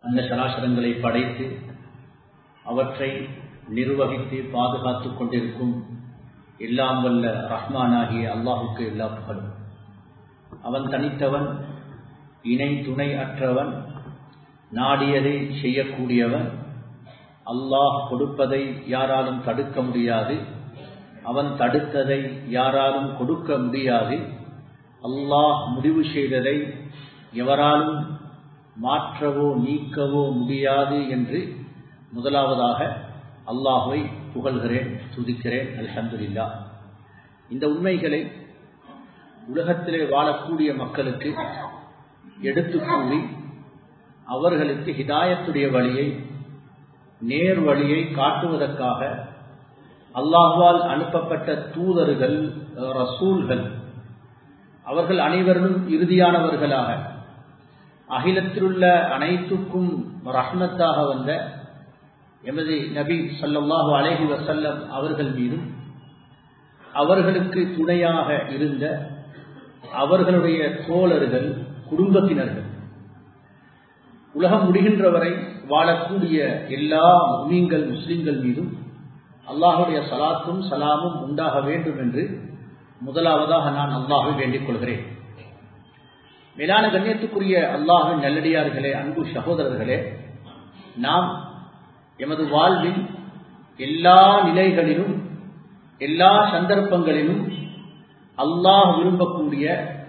அந்த சராசரங்களை படைத்து அவற்றை நிர்வகித்து பாதுகாத்துக் கொண்டிருக்கும் எல்லாம் வல்ல ரஹ்மானாகிய அல்லாஹுக்கு எல்லா புகழும். அவன் தனித்தவன், இணை துணை அற்றவன், நாடியதை செய்யக்கூடியவன். அல்லாஹ் கொடுப்பதை யாராலும் தடுக்க முடியாது, அவன் தடுத்ததை யாராலும் கொடுக்க முடியாது. அல்லாஹ் முடிவு செய்ததை எவராலும் மாற்றவோ நீக்கவோ முடியாது என்று முதலாவதாக அல்லாஹ்வை புகழ்கிறேன், துதிக்கிறேன். அல்ஹம்துலில்லாஹ். இந்த உண்மைகளை உலகத்திலே வாழக்கூடிய மக்களுக்கு எடுத்து கூறி அவர்களுக்கு ஹிதாயத்துடைய வழியை, நேர் வழியை காட்டுவதற்காக அல்லாஹ்வால் அனுப்பப்பட்ட தூதர்கள், ரசூல்கள், அவர்கள் அனைவரும் இறுதியானவர்களாக அகிலத்திலுள்ள அனைத்துக்கும் ரஹ்மத்தாக வந்த எமது நபி ஸல்லல்லாஹு அலைஹி வஸல்லம் அவர்கள் மீதும் அவர்களுக்கு துணையாக இருந்த அவர்களுடைய தோழர்கள், குடும்பத்தினர்கள், உலகம் முடிகின்ற வரை வாழக்கூடிய எல்லா முஃமின்கள், முஸ்லிம்கள் மீதும் அல்லாஹுடைய ஸலாத்தும் ஸலாமும் உண்டாக வேண்டும் என்று முதலாவதாக நான் அல்லாஹ்வை வேண்டிக் கொள்கிறேன். மேலான கண்ணியத்துக்குரிய அல்லாஹ்வின் நல்லடியார்களே, அன்பு சகோதரர்களே, நாம் எமது வாழ்வில் எல்லா நிலைகளிலும் எல்லா சந்தர்ப்பங்களிலும் அல்லாஹ் விரும்பக்கூடிய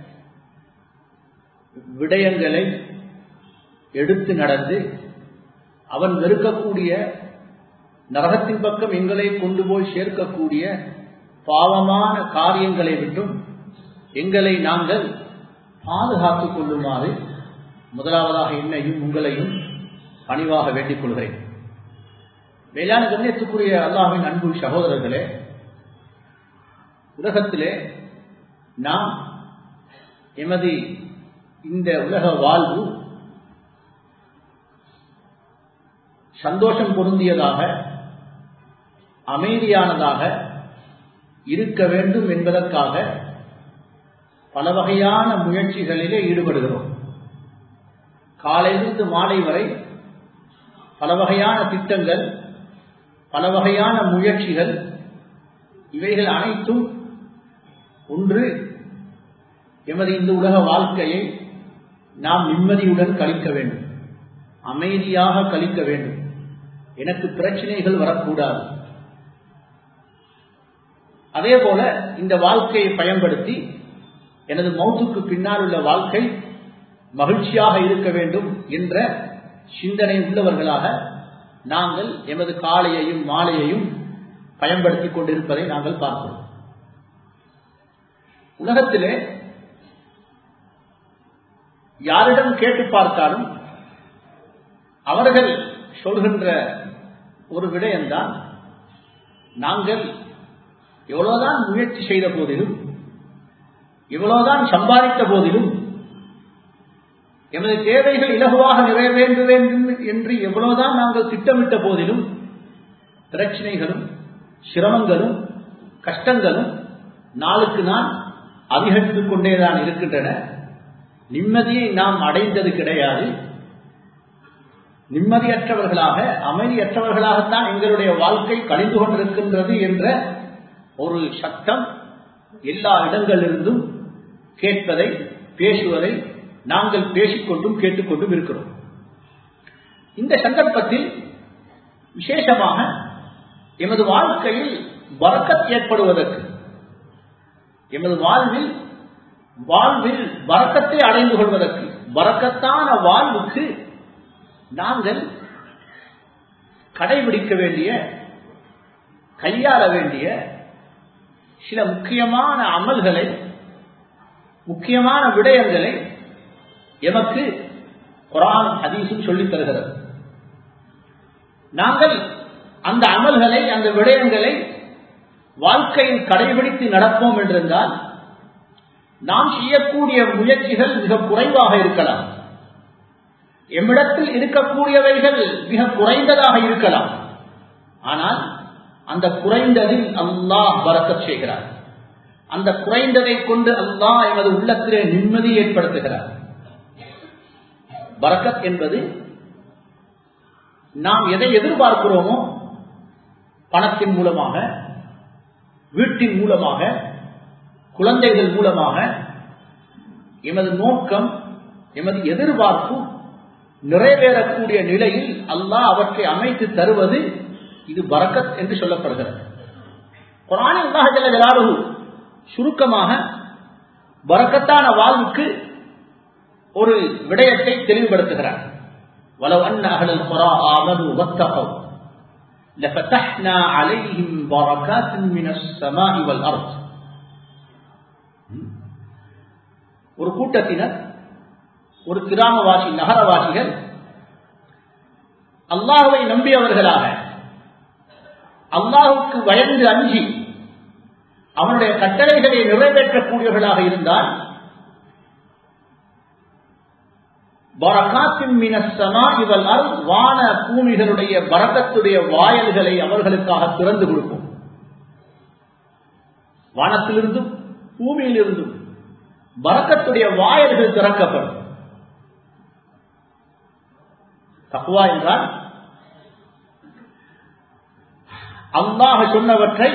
விடயங்களை எடுத்து நடந்து அவன் வெறுக்கக்கூடிய நரகத்தின் பக்கம் எங்களை கொண்டு போய் சேர்க்கக்கூடிய பாவமான காரியங்களை விட்டும் எங்களை நாங்கள் பாதுகாத்துக் கொள்ளுமாறு முதலாவதாக என்னையும் உங்களையும் பணிவாக வேண்டிக் கொள்கிறேன். மேலான கண்ணியத்துக்குரிய அல்லாஹ்வின் அன்பு சகோதரர்களே, உலகத்திலே நாம் எமது இந்த உலக வாழ்வு சந்தோஷம் பொருந்தியதாக, அமைதியானதாக இருக்க வேண்டும் என்பதற்காக பல வகையான முயற்சிகளிலே ஈடுபடுகிறோம். காலையிலிருந்து மாலை வரை பல வகையான திட்டங்கள், பல வகையான முயற்சிகள், இவைகள் அனைத்தும் ஒன்று, எமது இந்த உலக வாழ்க்கையை நாம் நிம்மதியுடன் கழிக்க வேண்டும், அமைதியாக கழிக்க வேண்டும், எனக்கு பிரச்சனைகள் வரக்கூடாது. அதே போல இந்த வாழ்க்கையை பயன்படுத்தி எனது மௌத்துக்கு பின்னால் உள்ள வாழ்க்கை மகிழ்ச்சியாக இருக்க வேண்டும் என்ற சிந்தனை உள்ளவர்களாக நாங்கள் எமது காலையையும் மாலையையும் பயன்படுத்திக் கொண்டிருப்பதை நாங்கள் பார்க்கிறோம். உலகத்திலே யாரிடம் கேட்டு பார்த்தாலும் அவர்கள் சொல்கின்ற ஒரு விடயம்தான், நாங்கள் எவ்வளவுதான் முயற்சி செய்த போதிலும், எவ்வளவுதான் சம்பாதித்த போதிலும், எமது தேவைகள் இலகுவாக நிறைவேற்ற வேண்டும் என்று எவ்வளவுதான் நாங்கள் திட்டமிட்ட போதிலும் பிரச்சனைகளும் சிரமங்களும் கஷ்டங்களும் நாளுக்கு நாள் அதிகரித்துக் கொண்டேதான் இருக்கின்றன. நிம்மதியை நாம் அடைந்தது கிடையாது. நிம்மதியற்றவர்களாக, அமைதியற்றவர்களாகத்தான் எங்களுடைய வாழ்க்கை கழிந்து கொண்டிருக்கின்றது என்ற ஒரு சத்தம் எல்லா இடங்களிலிருந்தும் கேட்பதை, பேசுவதை நாங்கள் பேசிக்கொண்டும் கேட்டுக்கொண்டும் இருக்கிறோம். இந்த சந்தர்ப்பத்தில் விசேஷமாக எமது வாழ்க்கையில் பரக்கத் ஏற்படுவதற்கு, எமது வாழ்வில் பரக்கத்தை அடைந்து கொள்வதற்கு, பரக்கத்தான வாழ்வுக்கு நாங்கள் கடைபிடிக்க வேண்டிய, கையாள வேண்டிய சில முக்கியமான அமல்களை, முக்கியமான விடயங்களை எமக்கு குர்ஆன் ஹதீஸும் சொல்லித் தருகிறது. நாங்கள் அந்த அமல்களை, அந்த விடயங்களை வாழ்க்கையில் கடைபிடித்து நடப்போம் என்றிருந்தால் நாம் செய்யக்கூடிய முயற்சிகள் மிக குறைவாக இருக்கலாம். எம்மிடத்தில் இருக்கக்கூடியவைகள் மிக குறைந்ததாக இருக்கலாம். ஆனால் அந்த குறைந்ததில் அல்லாஹ் பரக்கத் செய்கிறார். அந்த குறைந்ததை கொண்டு அல்லாஹ் எமது உள்ளத்திலே நிம்மதி ஏற்படுத்துகிறார். பரக்கத் என்பது நாம் எதை எதிர்பார்க்கிறோமோ, பணத்தின் மூலமாக, வீட்டின் மூலமாக, குழந்தைகள் மூலமாக, எமது நோக்கம், எமது எதிர்பார்ப்பு நிறைவேறக்கூடிய நிலையில் அல்லாஹ் அவற்றை அமைத்து தருவது இது பரக்கத் என்று சொல்லப்படுகிறது. குர்ஆனில் அல்லாஹ் ஜல்ல ஜலாலுஹு சுருக்கமாக பரக்கத்தான வாழ்வுக்கு ஒரு விடயத்தை தெளிவுபடுத்துகிறார். வலவ் அன்ன அஹ்லல் குரா ஆமனு வத்தகவ் லஃபதஹ்னா அலைஹிம் பரகாத்தின் மினஸ் ஸமாஇ வல் அர்த். ஒரு கூட்டத்தினர், ஒரு கிராமவாசி, நகரவாசிகள் அல்லாஹ்வை நம்பியவர்களாக, அல்லாஹ்வுக்கு பயந்து அஞ்சி அவனுடைய கட்டளைகளை நிறைவேற்றக்கூடியவர்களாக இருந்தால் பரகாத்தின் மினஸ் ஸமாஇ வல் அர்த், வான பூமிகளுடைய பரக்கத்துடைய வாயல்களை அவர்களுக்காக திறந்து கொடுப்போம். வானத்திலிருந்தும் பூமியிலிருந்தும் பரக்கத்துடைய வாயல்கள் திறக்கப்படும். தக்வா என்றால் அல்லாஹ் சொன்னவற்றை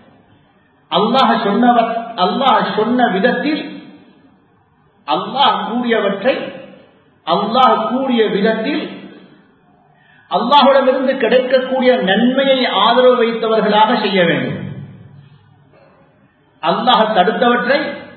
அல்லாஹ் சொன்ன விதத்தில், அல்லாஹ் கூறியவற்றை அல்லாஹ் கூறிய விதத்தில், அல்லாஹ்விடமிருந்து கிடைக்கக்கூடிய நன்மையை ஆதரவு வைத்தவர்களாக செய்ய வேண்டும். அல்லாஹ் தடுத்தவற்றை,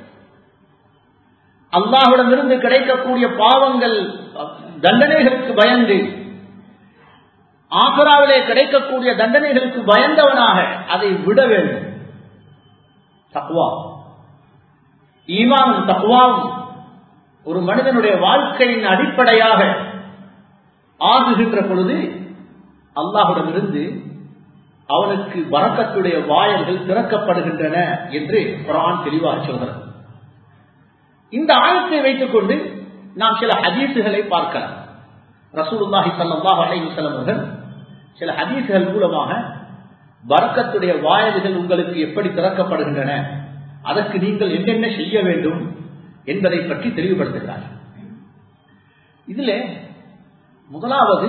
அல்லாஹ்விடமிருந்து கிடைக்கக்கூடிய பாவங்கள், தண்டனைகளுக்கு பயந்து, ஆகிராவிலே கிடைக்கக்கூடிய தண்டனைகளுக்கு பயந்தவனாக அதை விட வேண்டும். தக்வா, ஈமானும் தக்வாவும் ஒரு மனிதனுடைய வாழ்க்கையின் அடிப்படையாக ஆகுகின்ற பொழுது அல்லாஹ்விடமிருந்து அவனுக்கு பரக்கத்துடைய வாயல்கள் திறக்கப்படுகின்றன என்று குர்ஆன் தெளிவாக சொல்கிறது. இந்த ஆயத்தை வைத்துக் கொண்டு நாம் சில ஹதீஸுகளை பார்க்கலாம். ரசூலுல்லாஹி ஸல்லல்லாஹு அலைஹி வஸல்லம் அவர்கள் சில ஹதீஸுகள் மூலமாக பரக்கத்துடைய வாயல்கள் உங்களுக்கு எப்படி திறக்கப்படுகின்றன, அதற்கு நீங்கள் என்னென்ன செய்ய வேண்டும் என்பதை பற்றி தெளிவுபடுத்துகிறார். இதிலே முதலாவது,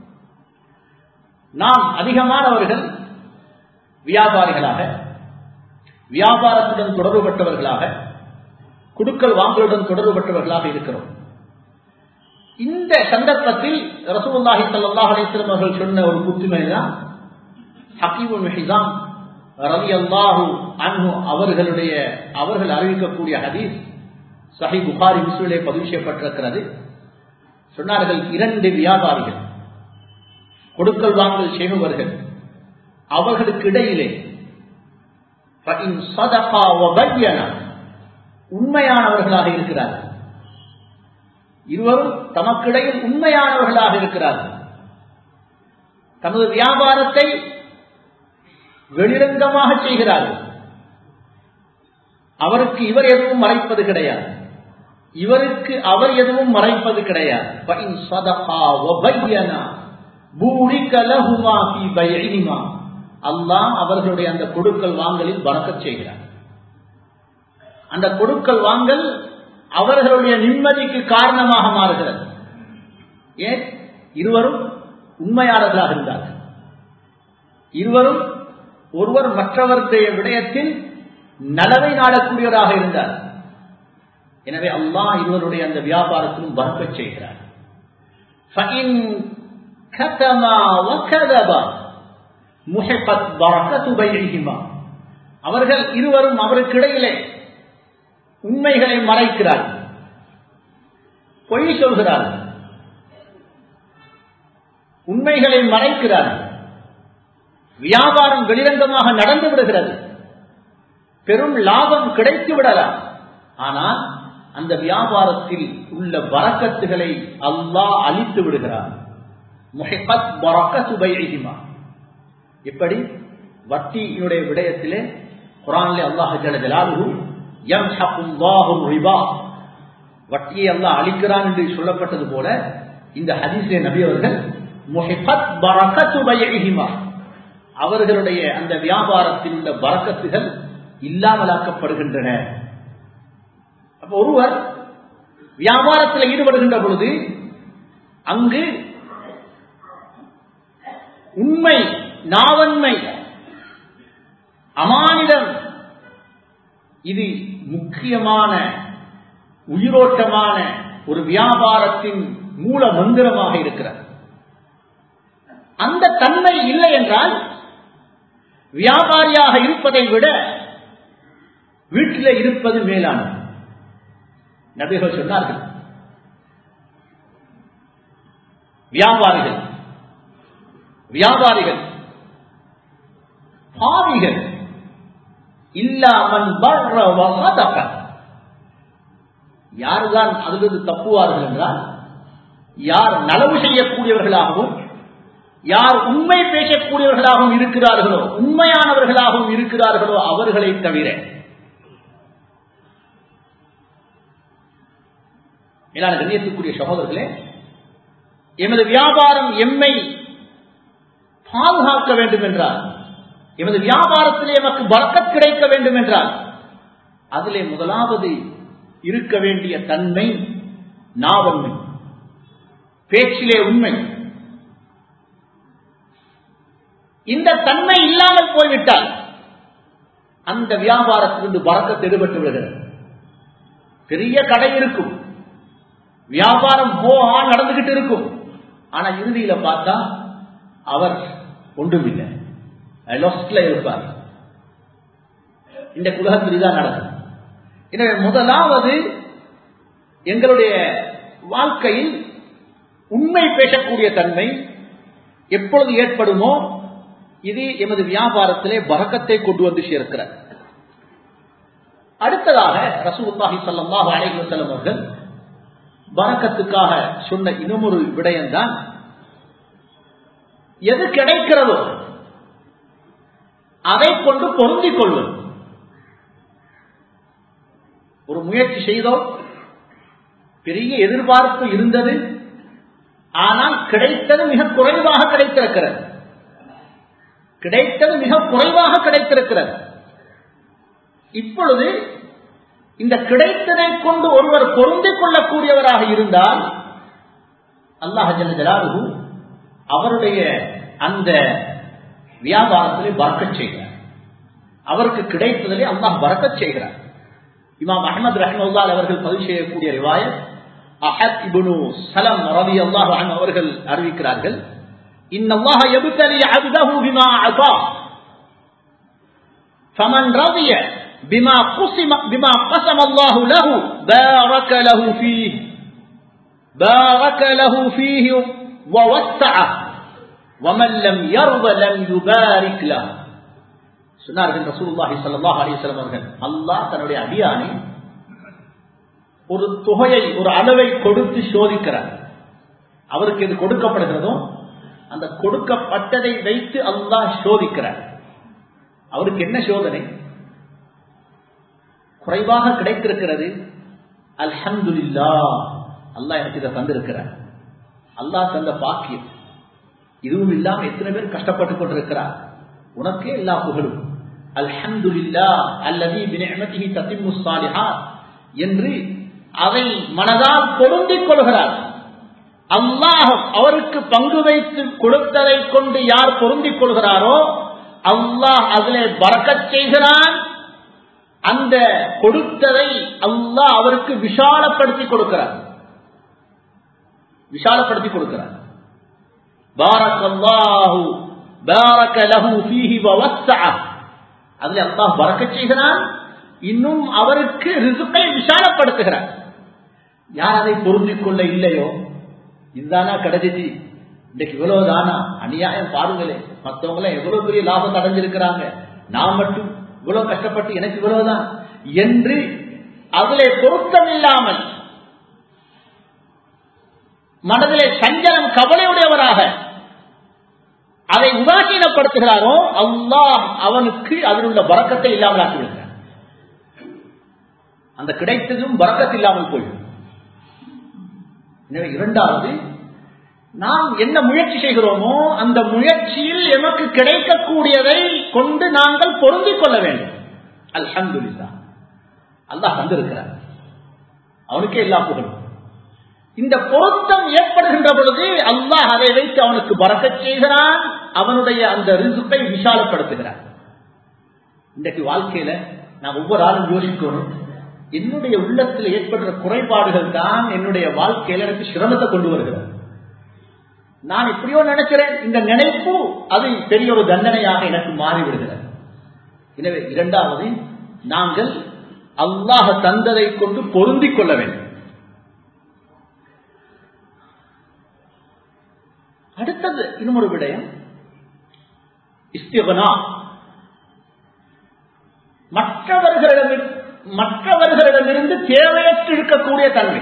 நாம் அதிகமானவர்கள் வியாபாரிகளாக, வியாபாரத்துடன் தொடர்புபட்டவர்களாக, குடுக்கல் வாங்கலுடன் தொடர்புபட்டவர்களாக இருக்கிறோம். இந்த சந்தர்ப்பத்தில் ரசூலுல்லாஹி ஸல்லல்லாஹு அலைஹி வஸல்லம் அவர்கள் சொன்ன ஒரு புத்திமைதான் ஹகீம் இப்னு ஹிஸாம் ரலியல்லாஹு அன்ஹு அவர்கள் அறிவிக்கக்கூடிய ஹதீஸ் சஹீஹ் புகாரி முஸ்லிமிலே பதிவு செய்யப்பட்டிருக்கிறது. சொன்னார்கள், 2 வியாபாரிகள், கொடுக்கல் வாங்கல் செய்பவர்கள், அவர்களுக்கு இடையிலே உண்மையானவர்களாக இருக்கிறார்கள். இருவரும் தமக்கிடையில் உண்மையானவர்களாக இருக்கிறார்கள். தமது வியாபாரத்தை வெளிரங்கமாக செய்கிறார்கள். அவருக்கு இவர் எதுவும் மறைப்பது கிடையாது, இவருக்கு அவர் எதுவும் மறைப்பது கிடையாது. அல்லாஹ் அவர்களுடைய அந்த கொடுக்கல் வாங்கலில் பரக்கத் செய்கிறார். அந்த கொடுக்கல் வாங்கல் அவர்களுடைய நிம்மதிக்கு காரணமாக மாறுகிறது. ஏன்? இருவரும் உண்மையாளர்களாக இருந்தார்கள். இருவரும் ஒருவர் மற்றவருடைய விடயத்தில் நலவை நாடக்கூடியவராக இருந்தார். எனவே அல்லாஹ் இருவருடைய அந்த வியாபாரத்திலும் பரக்கத் செய்கிறார். அவர்கள் இருவரும் அவருக்கிடையிலே உண்மைகளை மறைக்கிறார்கள், பொய் சொல்கிறார்கள், உண்மைகளை மறைக்கிறார்கள். வியாபாரம் வெளிரங்கமாக நடந்து விடுகிறது, பெரும் லாபம் கிடைத்து விடலாம். ஆனால் அந்த வியாபாரத்தில் உள்ள பரக்கத்துகளை அல்லாஹ் அழித்து விடுகிறார். முஹிபத் பரக்கத்து பைஇஹிமா. எப்படி வட்டியினுடைய விடயத்திலே குர்ஆனிலே அல்லாஹ் ஜல்ல ஜலாலுஹு யம்ஹகுல்லாஹு ரிபா, வட்டியை அல்லாஹ் அழிக்கிறான் என்று சொல்லப்பட்டது போல இந்த ஹதீஸிலே நபி அவர்கள் முஹிபத் பரக்கத்து பைஇஹிமா, அவர்களுடைய அந்த வியாபாரத்தில் உள்ள பரக்கத்துகள் இல்லாமலாக்கப்படுகின்றன. அப்ப ஒருவர் வியாபாரத்தில் ஈடுபடுகின்ற பொழுது அங்கு உண்மை, நாவன்மை, அமானிதம், இது முக்கியமான உயிரோட்டமான ஒரு வியாபாரத்தின் மூல மந்திரமாக இருக்கிறது. அந்த தன்மை இல்லை என்றால் வியாபாரியாக இருப்பதை விட வீட்டில் இருப்பது மேலானது. நபிகள் சொன்னார்கள், வியாபாரிகள் பாவிகள் இல்லாமல் யாருதான் அதிலிருந்து தப்புவார்கள் என்றால், யார் நலவு செய்யக்கூடியவர்களாகவும் யார் உண்மை பேசக்கூடியவர்களாகவும் இருக்கிறார்களோ, உண்மையானவர்களாகவும் இருக்கிறார்களோ அவர்களை தவிர. மேலான கண்ணியத்துக்குரிய சகோதரர்களே, எமது வியாபாரம் எம்மை பாதுகாக்க வேண்டும் என்றால், எமது வியாபாரத்திலே எமக்கு பரக்கத் கிடைக்க வேண்டும் என்றால், அதிலே முதலாவது இருக்க வேண்டிய தன்மை நாவன்மை, பேச்சிலே உண்மை. இந்த தன்மை இல்லாமல் போய்விட்டால் அந்த வியாபாரத்திலிருந்து பரக்கத் எடுபட்டு விடுகிறது. பெரிய கடை இருக்கும், வியாபாரம் நடந்துகிட்டு இருக்கும், ஆனா இறுதியில பார்த்தா அவர் ஒன்றுமில்லை, லாஸ்ட்ல இருப்பார். இந்த உலகத்தில் தான் நடக்கும். எனவே முதலாவது எங்களுடைய வாழ்க்கையில் உண்மை பேசக்கூடிய தன்மை எப்பொழுது ஏற்படுமோ இது எமது வியாபாரத்திலே பரக்கத்தை கொண்டு வந்து சேர்க்கிறார். அடுத்ததாக ரசூலுல்லாஹி ஸல்லல்லாஹு அலைஹி வஸல்லம் அவர்கள் பரக்கத்துக்காக சொன்ன இன்னொரு விடயம்தான், எது கிடைக்கிறதோ அதை கொண்டு பொருந்திக் கொள்வது. ஒரு முயற்சி செய்தோம், பெரிய எதிர்பார்ப்பு இருந்தது, ஆனால் கிடைத்தது மிக குறைவாக கிடைத்திருக்கிறது. இப்பொழுது இந்த கிடைத்ததை கொண்டு ஒருவர் பொருந்திக் கொள்ளக்கூடியவராக இருந்தால் அல்லாஹ் ஜல்ல ஜலாலுஹு அவருடைய அந்த வியாபாரத்திலே பரக்கத் செய்கிறார். அவருக்கு கிடைத்ததிலே அல்லாஹ் பரக்கத் செய்கிறார். இமாம் அஹ்மத் ரஹ்மத்துல்லாஹி அவர்கள் பதிவு செய்யக்கூடிய ரிவாயத், அஹத் இப்னு ஸலம் ரலியல்லாஹு அன்ஹு அவர்கள் அறிவிக்கிறார்கள், இன்னல்லாஹ யப்தலி அப்தஹு பிமா அஸா ஃபமன் ரதிய பிமா قسم الله له بارك له فيه ووسعه ومن لم يرضى لم يبارك له. சொன்னார்கள் ரசூலுல்லாஹி ஸல்லல்லாஹு அலைஹி வஸல்லம் அவர்கள், அல்லாஹ் தன்னுடைய அடியானை ஒரு தொகையை, ஒரு அளவை கொடுத்து சோதிக்கிறார். அவருக்கு எது கொடுக்கப்படுகிறதோ அந்த கொடுக்கப்பட்டதை வைத்து அல்லாஹ் சோதிக்கிறார். அவருக்கு என்ன சோதனை? குறைவாக கிடைத்திருக்கிறது, அல்ஹம்துலில்லாஹ், அல்லாஹ் எனக்கு இதை தந்திருக்கிறார், அல்லாஹ் தந்த பாக்கியம். இதுவும் இல்லாம எத்தனை பேர் கஷ்டப்பட்டுக் கொண்டிருக்கிறார், உனக்கே எல்லா புகழும், அல்ஹம்துலில்லாஹ் அல்லதி பினிஅமதிஹி தத்திம்முஸ் ஸாலிஹாத் என்று அதை மனதால் பொருந்திக் கொள்கிறார். அல்லாஹ் அவருக்கு பங்கு வைத்து கொடுத்ததை கொண்டு யார் பொருந்திக் கொள்கிறாரோ அல்லாஹ் அதிலே பரக்கத் செய்கிறான். அந்த கொடுத்ததை அல்லாஹ் அவருக்கு விஷாலப்படுத்தி கொடுக்கிறார். பாரக்கல்லாஹு பாரக லஹு ஃபீஹி வவஸ்ஸஅ, அதிலே அல்லாஹ் பரக்கத் செய்கிறான், இன்னும் அவருக்கு ரிஸ்கை விஷாலப்படுத்துகிறார். யார் அதை பொருந்திக் கொள்ள இல்லையோ, இதுதானா கிடைச்சிச்சு, இன்னைக்கு இவ்வளவு தானா, அநியாயம் பாருங்களே, மற்றவங்கள எவ்வளவு பெரிய லாபத்தை அடைஞ்சிருக்கிறாங்க, நான் மட்டும் இவ்வளவு கஷ்டப்பட்டு எனக்கு இவ்வளவுதான் என்று அதிலே பொருத்தம் இல்லாமல் மனதிலே சஞ்சலம் கவலையுடையவராக அதை உதாசீனப்படுத்துகிறாரோ அல்லாஹ் அவனுக்கு அதில் உள்ள பரக்கத்தை இல்லாமல் ஆக்கிவிடுகிறார். அந்த கிடைத்ததும் பரக்கத் இல்லாமல் போய்விடும். எனவே இரண்டாவது, நாம் என்ன முயற்சி செய்கிறோமோ அந்த முயற்சியில் எமக்கு கிடைக்கக்கூடியதை கொண்டு நாங்கள் பொருந்திக் கொள்ள வேண்டும். அல்ஹம்துலில்லாஹ், அல்லாஹ் தந்திருக்கிறார், அவனுக்கே எல்லா புகழும். இந்த பொருத்தம் ஏற்படுகின்ற பொழுது அல்லாஹ் அதை வைத்து அவனுக்கு பரக்கத் செய்கிறான், அவனுடைய அந்த ரிசுக்கை விஷாலப்படுத்துகிறான். இன்றைக்கு வாழ்க்கையில நான் ஒவ்வொரு ஆளும் யோசிக்கணும், என்னுடைய உள்ளத்தில் ஏற்படுற குறைபாடுகள் தான் என்னுடைய வாழ்க்கையில எனக்கு சிரமத்தை கொண்டு வருகிறது. நான் எப்படியோ நினைக்கிறேன், இந்த நினைப்பு அது பெரிய ஒரு தண்டனையாக எனக்கு மாறிவிடுகிறது. எனவே இரண்டாவது, நாங்கள் அல்லாஹ் தந்ததை கொண்டு பொருந்திக் கொள்ள வேண்டும். அடுத்தது இன்னொரு விடயம் இஸ்திக்னா. மற்றவர்களிடமிருந்து தேவையற்று இருக்கக்கூடிய தன்மை.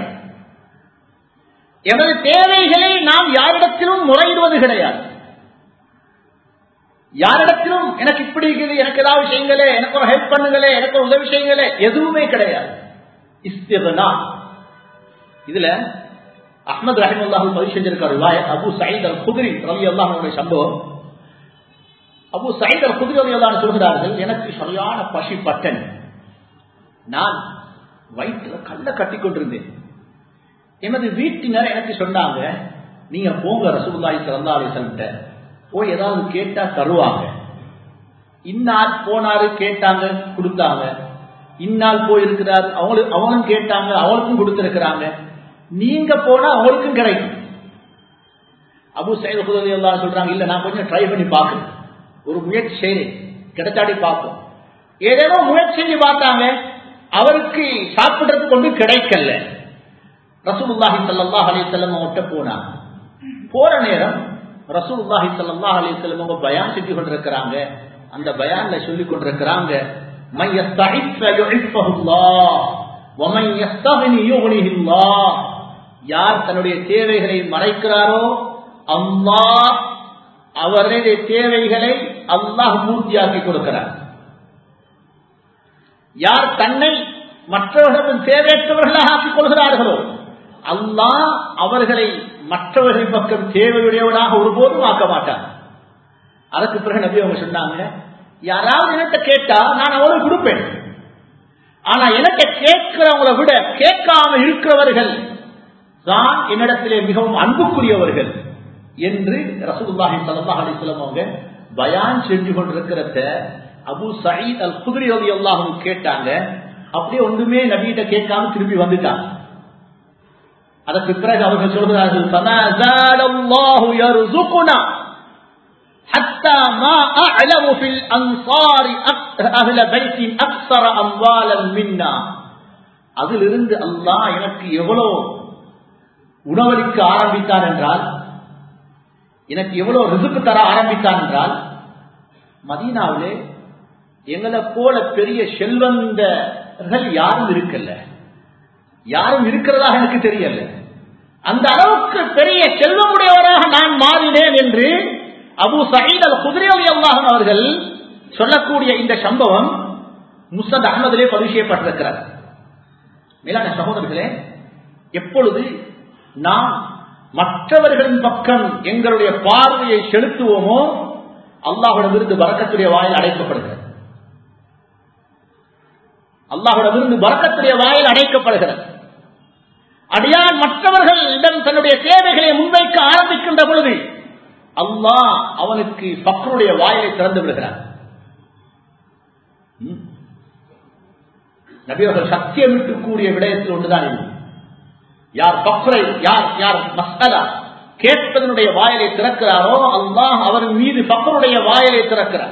எமது தேவைகளை நாம் யாரிடத்திலும் முறையிடுவது கிடையாது. யாரிடத்திலும் எனக்கு இப்படி இருக்குது, எனக்கு ஏதாவது செய்யுங்களே, எனக்கு ஒரு ஹெல்ப் பண்ணுங்களே, எனக்கு ஒரு உதவி செய்யுங்களே, எதுவுமே கிடையாது. இஸ்திக்னா. இதுல அஹ்மத் ரஹிமத்துல்லாஹி பதிவு செஞ்சிருக்கார் ரிவாயத் அபூ சயீத் அல் குத்ரி ரலியல்லாஹு அன்ஹு சம்பவம். அபூ சயீத் அல் குத்ரி ரலியல்லாஹு அன்ஹு சொல்கிறார்கள், எனக்கு சரியான பசி பட்டன், நான் வயிற்றுல கல்ல கட்டி கொண்டிருந்தேன். எனது வீட்டினர் எனக்கு சொன்னாங்க, நீங்க போங்க ரசூலுல்லாஹி ஸல்லல்லாஹு அலைஹி வஸல்லம் போய் ஏதாவது கேட்டா தருவாங்க. இன்னார் போனாரு, கேட்டாங்க, கொடுத்தாங்க. இன்னால் போயிருக்கிறார், அவங்களும் கேட்டாங்க, அவங்களுக்கும் கொடுத்திருக்கிறாங்க. நீங்க போனா அவங்களுக்கும் கிடைக்கும். அபூ சயீத் ரலியல்லாஹு சொல்றாங்க, இல்ல நான் கொஞ்சம் ட்ரை பண்ணி பார்க்கிறேன், ஒரு முயற்சி செய்றேன், கிடைச்சாடி பார்ப்போம். ஏதேனோ முயற்சி செஞ்சு பார்த்தாங்க, அவருக்கு சாப்பிடுறதுக்கு கொண்டு கிடைக்கல. ரசூலுல்லாஹி ஸல்லல்லாஹு அலைஹி வஸல்லம் அவட்ட போனாங்க. போற நேரம் ரசூலுல்லாஹி ஸல்லல்லாஹு அலைஹி வஸல்லம் அவங்க பயான் செஞ்சு கொண்டிருக்கிறாங்க. அந்த பயான்ல சொல்லிக் கொண்டிருக்கிறாங்க, மன் யஸ்தஇஃப யுஇஃபஹுல்லாஹ் வ மன் யஸ்தக்னி யுக்னிஹில்லாஹ். யார் தன்னுடைய தேவைகளை மறைக்கிறாரோ அல்லாஹ் அவருடைய தேவைகளை அல்லாஹ் பூர்த்தியாக்கி கொடுக்கிறார். யார் தன்னை மற்றவர்களின் தேவையற்றவர்களாக ஆக்கிக் கொள்கிறார்களோ அல்லாஹ் அவர்களை மற்றவர்கள் பக்கம் தேவையுடையவனாக ஒருபோதும் ஆக்க மாட்டார். அதற்கு பிறகு நபி அவங்க சொன்னாங்க, யாராவது எனக்கு கேட்டா நான் அவங்களுக்கு கொடுப்பேன். ஆனா எனக்கு கேட்கிறவங்களை விட கேட்காம இருக்கிறவர்கள் தான் என்னிடத்திலே மிகவும் அன்புக்குரியவர்கள் என்று ரசூலுல்லாஹி ஸல்லல்லாஹு அலைஹி வஸல்லம் அவங்க பயான் செஞ்சு கொண்டிருக்கிறத அபூ சயீத் அல் குத்ரி ரலியல்லாஹு அன்ஹு கேட்டாங்க. அப்படியே ஒன்றுமே நபியிட்ட கேட்காம திரும்பி வந்துட்டாங்க. அதற்கு பிறகு அவர்கள் சொல்கிறார்கள், ஃபமா ஸாலல்லாஹு யர்ஸுகுனா ஹத்தா மா அஅலமு ஃபில் அன்சாரி அஹ்ல பைத்தின் அக்ஸர அம்வாலன் மின்னா. அதிலிருந்து அல்லாஹ் எனக்கு எவ்வளவு உணவளிக்க ஆரம்பித்தான் என்றால், எனக்கு எவ்வளவு ரிஸ்க் தர ஆரம்பித்தான் என்றால், மதீனாவிலே எங்களை போல பெரிய செல்வந்தர்கள் யாரும் இருக்கல்ல, யாரும் இருக்கிறதாக எனக்கு தெரியல. அந்த அளவுக்கு பெரிய செல்வமுடையவராக நான் மாறினேன் என்று அபூ சயீத் அல் குத்ரி ரலியல்லாஹு அன்ஹு அவர்கள் சொல்லக்கூடிய இந்த சம்பவம் முஸ்னத் அஹ்மதிலே பதிவு செய்யப்பட்டிருக்கிறது. மேலான சகோதரர்களே, எப்பொழுது நாம் மற்றவர்களின் பக்கம் எங்களுடைய பார்வையை செலுத்துவோமோ அல்லாஹ்விடமிருந்து பரக்கத்துடைய வாயில் அடைக்கப்படுகிறது. அல்லாஹ்விடமிருந்து பரக்கத்துடைய வாயில் அடைக்கப்படுகிறது. அடியான் மற்றவர்களிடம் தன்னுடைய தேவைகளை முன்வைக்க ஆரம்பிக்கின்ற பொழுது அல்லாஹ் அவனுக்கு ஃபக்ருடைய வாயிலை திறந்து விடுகிறார். நபி அவர்கள் சத்தியமிட்டு கூடிய விடயத்தில் ஒன்றுதான் இது. யார் ஃபக்ரை யார் மஸ்அலா கேட்பதனுடைய வாயிலை திறக்கிறாரோ அல்லாஹ் அவர் மீது ஃபக்ருடைய வாயிலை திறக்கிறார்.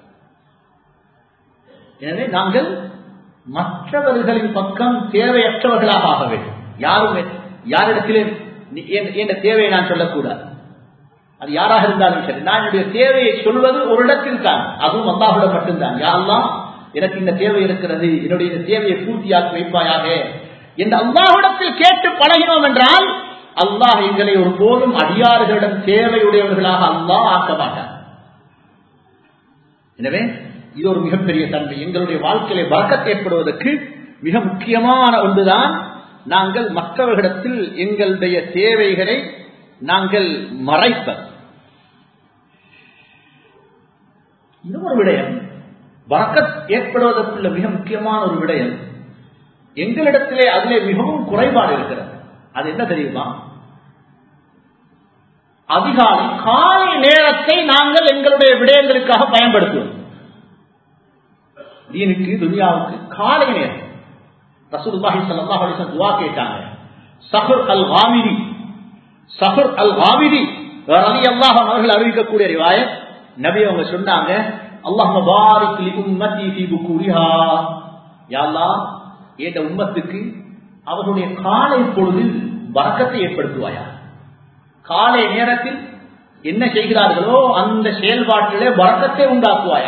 எனவே நாங்கள் மற்றவர்களின் பக்கம் தேவையற்றவர்களாக ஆக வேண்டும். யாரிடத்திலே என்ற தேவையை நான் சொல்லக்கூடாது. அது யாராக இருந்தாலும் சரி, நான் என்னுடைய தேவையை சொல்வது ஒரு இடத்தில் தான், அதுவும் அல்லாஹ்விடம் மட்டும்தான். யா அல்லாஹ், எனக்கு இந்த தேவை இருக்கிறது, என்னுடைய இந்த தேவையை பூர்த்தியாக்கி வைப்பாயாக என்று அல்லாஹ்விடத்தில் கேட்டு பழகினோம் என்றால் அல்லாஹ் எங்களை ஒரு போதும் அடியார்களிடம் தேவையுடையவர்களாக அல்லாஹ் ஆக்க மாட்டார். எனவே இது ஒரு மிகப்பெரிய தன்மை. எங்களுடைய வாழ்க்கையிலே பரக்கத் ஏற்படுவதற்கு மிக முக்கியமான ஒன்றுதான் நாங்கள் மற்றவர்களிடத்தில் எங்களுடைய தேவைகளை நாங்கள் மறைப்பது. இன்னொரு விடயம், பரக்கத் ஏற்படுவதற்குள்ள மிக முக்கியமான ஒரு விடயம், எங்களிடத்திலே அதிலே மிகவும் குறைபாடு இருக்கிறது. அது என்ன தெரியுமா? அதிகாலை காலை நேரத்தை நாங்கள் எங்களுடைய விடயங்களுக்காக பயன்படுத்துவோம். தீனுக்கு துனியாவுக்கு காலை நேரம். ரசூலுல்லாஹி ஸல்லல்லாஹு அலைஹி வஸல்லம் துஆ கேட்டாங்க. ஸஹர் அல் காமிதி ரலியல்லாஹு அன்ஹு அவர்கள் அறிவிக்கக்கூடிய ரிவாயத், நபி அவங்க சொன்னாங்க, அல்லாஹும்ம பாரிக் லி உம்மத்தி ஃபீ புகூரிஹா, யா அல்லாஹ் இந்த உம்மத்துக்கு அவருடைய காலை பொழுதில் பரக்கத்தை ஏற்படுத்துவாயா. காலை நேரத்தில் என்ன செய்கிறார்களோ அந்த செயல்பாட்டிலே பரக்கத்தை உண்டாக்குவாயா.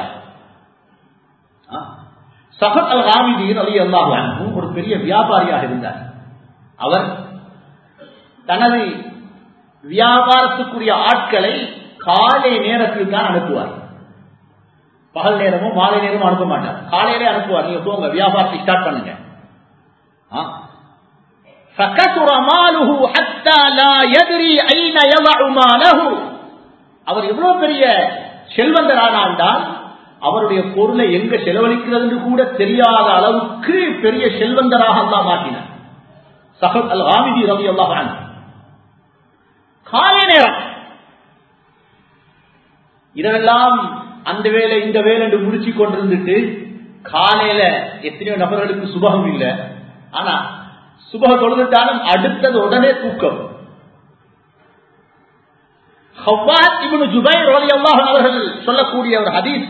ஸஹர் அல் காமிதி ரலியல்லாஹு அன்ஹு ஒரு பெரிய வியாபாரியாக இருந்தார். அவர் தனது வியாபாரத்துக்குரிய ஆட்களை காலை நேரத்தில் தான் அனுப்புவார். பகல் நேரமும் மாலை நேரமும் அனுப்ப மாட்டார். காலையிலே அனுப்புவார். நீங்க போங்க, வியாபாரத்தை ஸ்டார்ட் பண்ணுங்க. அவர் எவ்வளவு பெரிய செல்வந்தரானால் அவருடைய பொருளை எங்க செலவழிக்கிறது கூட தெரியாத அளவுக்கு பெரிய செல்வந்தராக அல்லாஹ் மாற்றினார். ஸஹர் அல் காமிதி ரலியல்லாஹு அன்ஹு காலை நேரம் இதெல்லாம் அந்த வேலை இந்த வேலை என்று முடிச்சு கொண்டிருந்துட்டு காலையில எத்தனையோ நபர்களுக்கு சுபகம் இல்லை. ஆனா சுபக தொழுதுட்டாலும் அடுத்தது உடனே தூக்கம். ஹவ்வாத் இப்னு ஜுபைர் ரலியல்லாஹு அன்ஹு அவர்கள் சொல்லக்கூடிய ஒரு ஹதீஸ்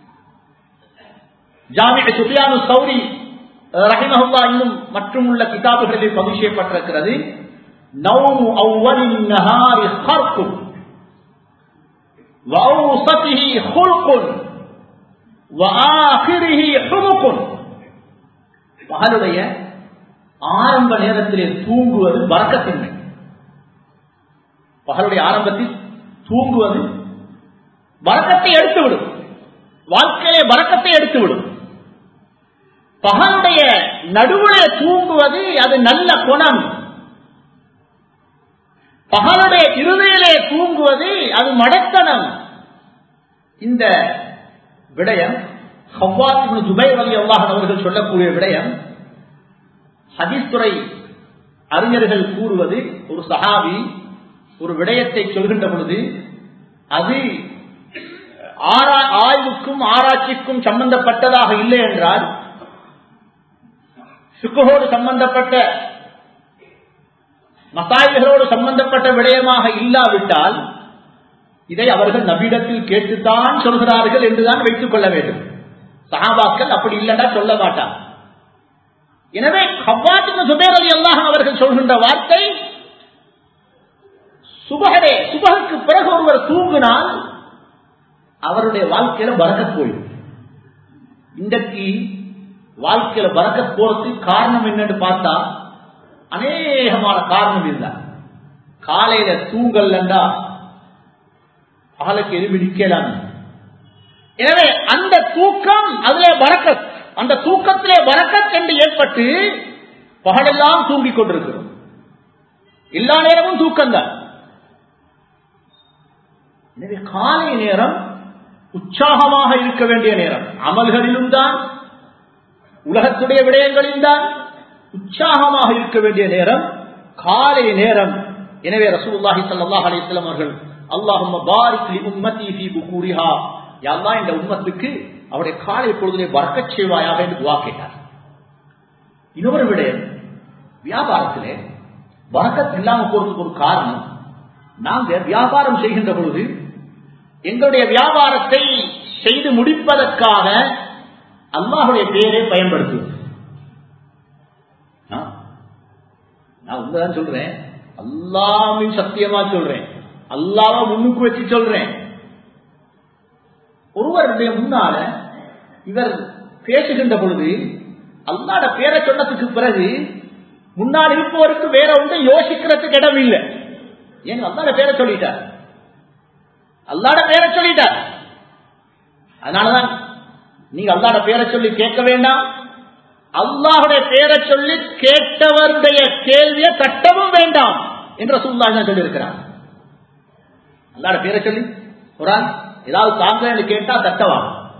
ஜாமிஅ சுஃபியானு ஸௌரி ரஹிமஹுல்லாஹ் இன்னும் மற்றும் உள்ள கிதாபுகளில் பதிவு செய்யப்பட்டிருக்கிறது. நௌமு அவ்வலின் நஹாரி ஹர்குன் வஅவுஸதிஹி ஹுல்குன் வஆகிரிஹி ஹுமுகுன். பகலுடைய ஆரம்ப நேரத்திலே தூங்குவது பரக்கத்தின்மை. பகலுடைய ஆரம்பத்தில் தூங்குவது பரக்கத்தை எடுத்துவிடும், வாழ்க்கையிலே பரக்கத்தை எடுத்துவிடும். பகலுடைய நடுவிலே தூங்குவது அது நல்ல குணம். பகலுடைய இறுதியிலே தூங்குவது அது மடத்தனம். இந்த விடயம் ஹவ்வாத் இப்னு ஜுபைர் ரலியல்லாஹு அன்ஹு அவர்கள் சொல்லக்கூடிய விடயம். ஹதீஸ் துறை அறிஞர்கள் கூறுவது, ஒரு சஹாபி ஒரு விடயத்தை சொல்கின்ற பொழுது அது ஆய்வுக்கும் ஆராய்ச்சிக்கும் சம்பந்தப்பட்டதாக இல்லை என்றால், ஃபிக்ஹோடு சம்பந்தப்பட்ட மசாயில்களோடு சம்பந்தப்பட்ட விடயமாக இல்லாவிட்டால் இதை அவர்கள் நபியிடத்தில் கேட்டுத்தான் சொல்கிறார்கள் என்றுதான் வைத்துக் கொள்ள வேண்டும். சஹாபாக்கள் அப்படி இல்லைன்னா சொல்ல மாட்டார். எனவே ஹவ்வாத் இப்னு ஜுபைர் ரலியல்லாஹு அன்ஹு அவர்கள் சொல்கின்ற வார்த்தை, சுபஹுக்கு பிறகு ஒருவர் தூங்கினால் அவருடைய வாழ்க்கையில பரக்கத் போயிடும். இன்றைக்கு வாழ்க்கையில பரக்கத் போறதுக்கு காரணம் என்னன்னு பார்த்தா அநேகமான காரணம் இதுதான். காலையில தூங்கல்லண்டா பகலுக்கு எதுவும் நிக்கலாம். எனவே அந்த தூக்கம் அதிலே பரக்கத், அந்த தூக்கத்திலே பரக்கத் என்று ஏற்பட்டு பகலெல்லாம் தூங்கிக் கொண்டிருக்கிறோம். எல்லா நேரமும் தூக்கம்தான். எனவே காலை நேரம் உற்சாகமாக இருக்க வேண்டிய நேரம். அமல்களிலும் தான், உலகத்துடைய விடயங்களில் தான் உற்சாகமாக இருக்க வேண்டிய நேரம் காலை நேரம். எனவே ரசூலுல்லாஹி ஸல்லல்லாஹு அலைஹி வஸல்லம் அவர்கள் அல்லாஹும்ம பாரிக் லி உம்மத்தி ஃபீ புகூரிஹா, யா அல்லாஹ் இந்த உம்மத்துக்கு அவருடைய காலை பொழுதிலே பரக்கத் செய்வாயாக என்று துஆ கேட்டார். இன்னொரு விடயம், வியாபாரத்திலே பரக்கத் இல்லாம போறதுக்கு ஒரு காரணம், நாங்க வியாபாரம் செய்கின்ற பொழுது எங்களுடைய வியாபாரத்தை செய்து முடிப்பதற்காக அல்லாஹ்வுடைய பெயரை பயன்படுத்துவோம். நான் உண்மைதான் சொல்றேன், அல்லாஹ்வின் சத்தியமா சொல்றேன், அல்லாஹ்வை முன்னுக்கு வச்சு சொல்றேன். ஒருவருடைய முன்னால இவர் பேசுகின்ற பொழுது அல்லாஹ்வுடைய பேரை சொன்னதுக்கு பிறகு முன்னால் இருப்பவருக்கு வேற ஒன்று யோசிக்கிறதுக்கு இடம் இல்லை. ஏன் அல்லாஹ்வுடைய பேரை சொல்லிட்டார், அல்லாஹ்வுடைய பேரை சொல்லிட்டார். அதனாலதான் நீங்க அல்லாஹ்வுடைய பேரை சொல்லி கேட்க வேண்டாம், அல்லாஹ்வுடைய பேரை சொல்லி கேட்டவருடைய கேள்வியை தட்டவும் வேண்டாம் என்று ரசூலுல்லாஹி சொல்லி இருக்கிறார். அல்லாஹ்வுடைய பேரை சொல்லி ஒரு ஆள் ஏதாவது தாங்க கேட்டா தட்டவா?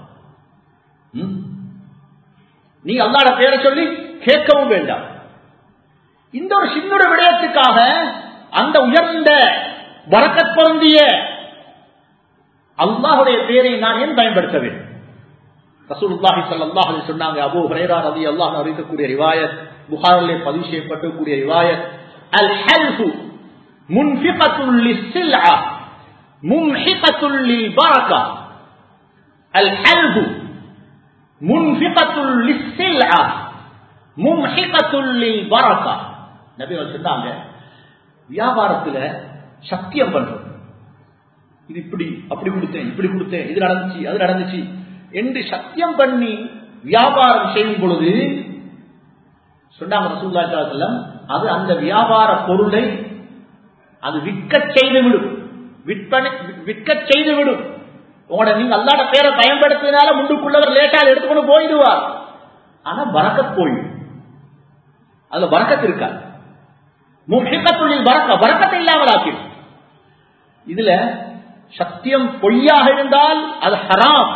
நீ அல்லாஹ்வுடைய பேரை சொல்லி கேட்கவும் வேண்டாம். இந்த ஒரு சின்ன விடயத்துக்காக அந்த உயர்ந்த பரக்கத் பொருந்திய அல்லாஹ்வுடைய பெயரை நான் ஏன் பயன்படுத்த வேண்டும்? ரசூலுல்லாஹி ஸல்லல்லாஹு அலைஹி வஸல்லம் சொன்னாங்க. அபூ ஹுரைரா রাদিয়াল্লাহு அன்ஹு அறிவிக்கக்கூடிய ரிவாயத், புகாரிலே பதிவு செய்யப்பட்டிருக்கக்கூடிய ரிவாயத், அல் ஹல்ஃபு முன்ஃபிகத்துல் லிஸ்ஸில்ஆ மும்ஹிகத்துல் லில்பரக்கா. அல் ஹல்ஃபு முன்ஃபிகத்துல் லிஸ்ஸில்ஆ மும்ஹிகத்துல் லில்பரக்கா. நபி அவர்கள் சொன்னாங்க, வியாபாரத்துல சத்தியம் பண்றது, இது இப்படி அப்படி கொடுத்தேன், இப்படி கொடுத்தேன், இது நடந்துச்சு அது நடந்துச்சு என்று சத்தியம் பண்ணி வியாபாரம் செய்யும் பொழுது சொன்னாங்க ரசூலுல்லாஹி ஸல்லல்லாஹு அலைஹி வஸல்லம், அது அந்த வியாபார பொருளை அது விற்கச் செய்துவிடும், விற்கச் செய்துவிடும். உங்களோட நீங்க அல்லாஹ்வுடைய பேரை பயன்படுத்தினால முன்னுக்குள்ளவர் லேட்டால் எடுத்துக்கொண்டு போயிடுவார், ஆனா பரக்கத் போயிடும், அதுல பரக்கத் இருக்காது. முஹிகத்துல் பரக்கா, பரக்கத்தை இல்லாமல் ஆக்கிடும். இதுல சத்தியம் பொய்யாக இருந்தால் அது ஹராம்,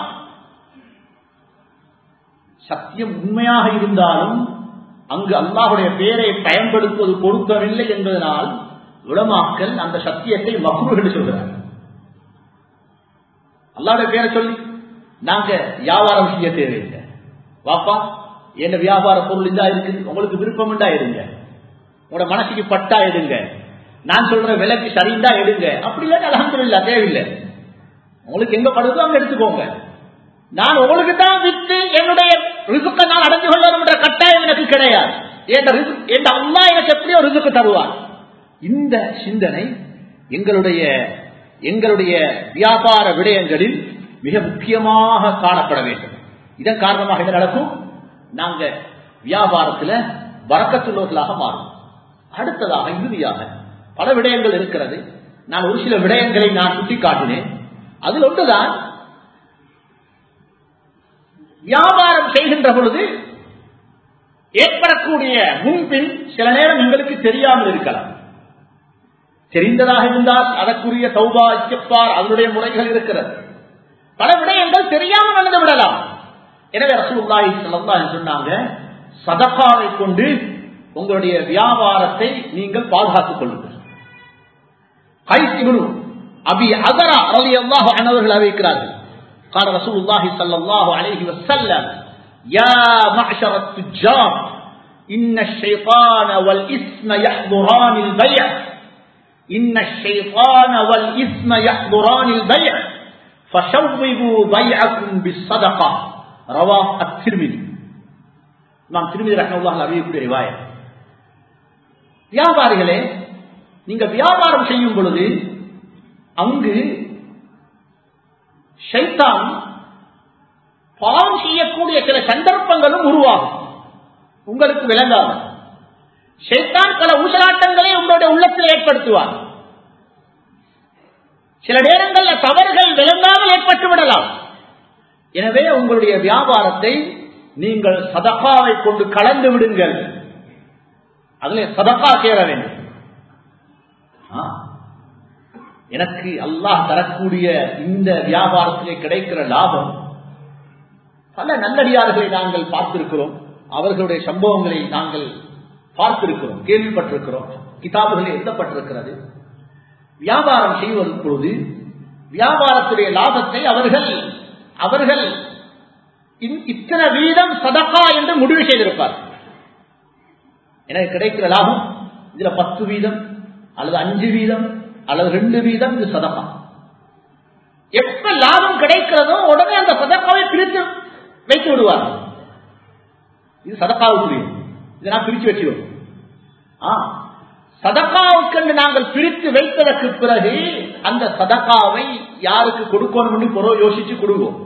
சத்தியம் உண்மையாக இருந்தாலும் அங்கு அல்லாஹ்வுடைய பெயரை பயன்படுத்துவது பொருத்தமில்லை என்பதனால் உலமாக்கள் அந்த சத்தியத்தை மக்ரூஹ் என்று சொல்கிறார். அல்லாஹ்வுடைய பெயரை சொல்லி நாங்க வியாபாரம் செய்ய தேவையில்லை, வாப்பா என்ன வியாபார பொருள் இதா இருக்குது, உங்களுக்கு விருப்பம் உண்டா எடுங்க, உங்களோட மனசுக்கு பட்டா எடுங்க, நான் சொல்ற விலைக்கு சரிந்தா எடுங்க, அப்படி இல்லை அல்ஹம்துலில்லாஹ் தேவையில்லை, உங்களுக்கு எங்க படுதோ அங்க எடுத்துக்கோங்க, நான் உங்களுக்கு தான் வித்து என்னுடைய ரிசுக்கை நான் அடைஞ்சு கொள்ளணும் என்ற கட்டாயம் எனக்கு கிடையாது, என்ற அல்லாஹ் எனக்கு எப்படியோ ரிசுக்கு தருவார். இந்த சிந்தனை எங்களுடைய வியாபார விடயங்களில் மிக முக்கியமாக காணப்பட வேண்டும். இதன் காரணமாக என்ன நடக்கும்? நாங்க வியாபாரத்தில் பரக்கத்துள்ளவர்களாக மாறும். அடுத்ததாக இறுதியாக பல விடயங்கள் இருக்கிறது. நான் ஒரு சில விடயங்களை நான் சுட்டிக்காட்டினேன். அதில் ஒன்றுதான், வியாபாரம் செய்கின்ற பொழுது ஏற்படக்கூடிய முன்பின் சில நேரம் எங்களுக்கு தெரியாமல் இருக்கலாம். தெரிந்ததாக இருந்தால் அதற்குரிய தௌபா இஸ்திக்பார் அதனுடைய முறைகள் இருக்கிறது. பல விடயங்கள் தெரியாமல் நடந்து விடலாம். எனவே ரசூலுல்லாஹி ஸல்லல்லாஹு அலைஹி வஸல்லம் சொன்னாங்க, சதகாவை கொண்டு உங்களுடைய வியாபாரத்தை நீங்கள் பாதுகாத்துக் கொள்ளுங்கள். கைஸ் இப்னு அபி அஸரா ரலியல்லாஹு அன்ஹு அவர்கள் அறிவிக்கிறார்கள், قال رسول الله صلى الله عليه وسلم يا معشر التجار إن الشيطان والإثم يحضران البيع إن الشيطان والإثم يحضران البيع فشوبوا بيعكم بالصدقة رواه الترمذي. இமாம் திர்மிதி ரஹ்மத்துல்லாஹி அலைஹி அறிவிக்கக்கூடிய ரிவாயத். வியாபாரிகளே, நீங்க வியாபாரம் செய்யும் பொழுது அங்கு ஷைத்தான் பாவம் செய்யக்கூடிய சில சந்தர்ப்பங்களும் உருவாகும், உங்களுக்கு விளங்காது. ஷைத்தான் பல ஊசலாட்டங்களை உங்களுடைய உள்ளத்தில் ஏற்படுத்துவார். சில நேரங்களில் தவறுகள் விளங்காமல் ஏற்பட்டு விடலாம். எனவே உங்களுடைய வியாபாரத்தை நீங்கள் சதகாவை கொண்டு கலந்து விடுங்கள். அதில் சதகா சேர வேண்டும். எனக்கு அல்லாஹ் தரக்கூடிய இந்த வியாபாரத்திலே கிடைக்கிற லாபம், பல நல்லடியார்களை நாங்கள் பார்த்திருக்கிறோம், அவர்களுடைய சம்பவங்களை நாங்கள் பார்த்திருக்கிறோம், கேள்விப்பட்டிருக்கிறோம், கிதாபுகளில் எழுதப்பட்டிருக்கிறது. வியாபாரம் செய்வது பொழுது வியாபாரத்துடைய லாபத்தை அவர்கள் இத்தனை வீதம் சதகா என்று முடிவு செய்திருப்பார். எனக்கு கிடைக்கிற லாபம் இதுல 10 வீதம் அல்லது 5 வீதம் அல்லது 2 வீதம் இது சதகா. எப்ப லாபம் கிடைக்கிறதோ உடனே அந்த சதகாவை பிரித்து வைத்து விடுவார். இது சதகாவுக்குரிய, இதை நான் பிரித்து வச்சுருவோம். சதகாவுக்கு நாங்கள் பிரித்து வைத்ததற்கு பிறகு அந்த சதகாவை யாருக்கு கொடுக்கணும் யோசிச்சு கொடுவோம்.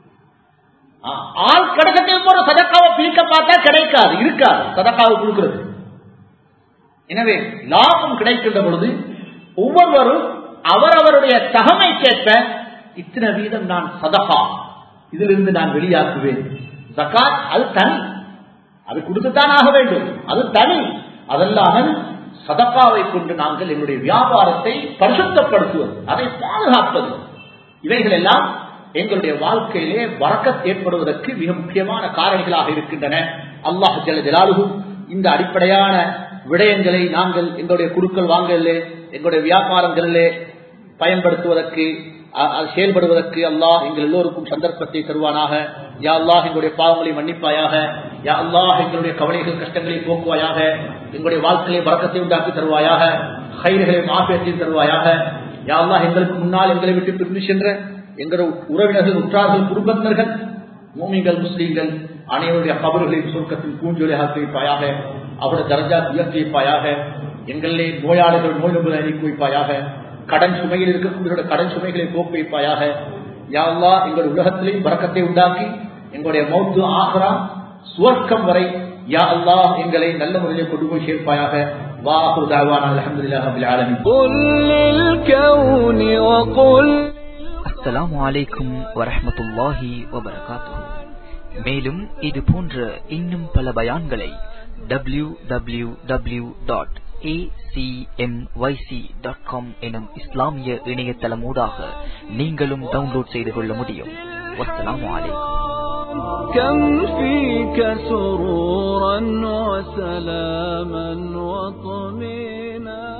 ஆள் கடகத்தில் போற சதக்காவை பிரிக்க பார்த்தா கிடைக்காது, இருக்காது சதக்காவை கொடுக்கிறது. எனவே லாபம் கிடைக்கின்ற பொழுது ஒவ்வொருவரும் அவரவருடைய தகமைக்கேற்ப இத்தனை வீதம் நான் சதகா இதிலிருந்து நான் வெளியாக்குவேன். ஜகாத் அது தனி, அது கொடுத்துத்தான் ஆக வேண்டும், அது தனி. அதெல்லாம் சதகாவை கொண்டு நாங்கள் என்னுடைய வியாபாரத்தை பரிசுத்தப்படுத்துவது, அதை பாதுகாப்பது, இவைகள் எல்லாம் எங்களுடைய வாழ்க்கையிலே பரக்கத் ஏற்படுவதற்கு மிக முக்கியமான காரணிகளாக இருக்கின்றன. அல்லாஹ் ஜல்ல ஜலாலுஹு இந்த அடிப்படையான விடயங்களை நாங்கள் எங்களுடைய குடுக்கல் வாங்கலே, எங்களுடைய வியாபாரங்களிலே பயன்படுத்துவதற்கு செயல்படுவதற்கு அல்லாஹ் எங்கள் எல்லோருக்கும் சந்தர்ப்பத்தை தருவானாக. யா அல்லாஹ் எங்களுடைய பாவங்களை மன்னிப்பாயாக. யா அல்லாஹ் எங்களுடைய கவலைகள் கஷ்டங்களை போக்குவாயாக. எங்களுடைய வாழ்க்கையை பரக்கத்தை உண்டாக்கி தருவாயாக. கைகளை மாஃபியத்தை தருவாயாக. யா அல்லாஹ் எங்களுக்கு முன்னால் எங்களை விட்டு பிரிந்து சென்ற எங்களுடைய உறவினர்கள், உற்றார்கள், குடும்பத்தினர்கள், மூமின்கள், முஸ்லீம்கள் அனைவருடைய கபர்களின் சுருக்கத்தின் பூஞ்சொலியாக வைப்பாயாக. அவருடைய தரஜா உயர்த்தி வைப்பாயாக. எங்களிலே நோயாளர்கள் நோய் நொம்புகளை அனுப்பி வைப்பாயாக. கடன் சுமையில் இருக்கக்கூடிய கடன் சுமைகளை போக்கு வைப்பாயாக. யா அல்லாஹ் எங்களுடைய உலகத்திலேயும் பரக்கத்தை உண்டாக்கி எங்களுடைய மௌத்து ஆஹ்ரா சுவர்க்கம் வரை யா அல்லாஹ் எங்களை நல்ல முறையில் கொண்டு போய் சேர்ப்பாயாக. வாஹு தஅவானா அல்ஹம்துலில்லாஹி ரப்பில் ஆலமீன். அஸ்ஸலாமு அலைக்கும் வரஹ்மத்துல்லாஹி வபரகாத்துஹு. மேலும் இது போன்ற இன்னும் பல பயான்களை www.acmyc.com எனும் இஸ்லாமிய இணையதளமூடாக நீங்களும் டவுன்லோட் செய்து கொள்ள முடியும். வஸ்ஸலாமு அலைக்கும். كم فيك سرورا وسلاما وطمينا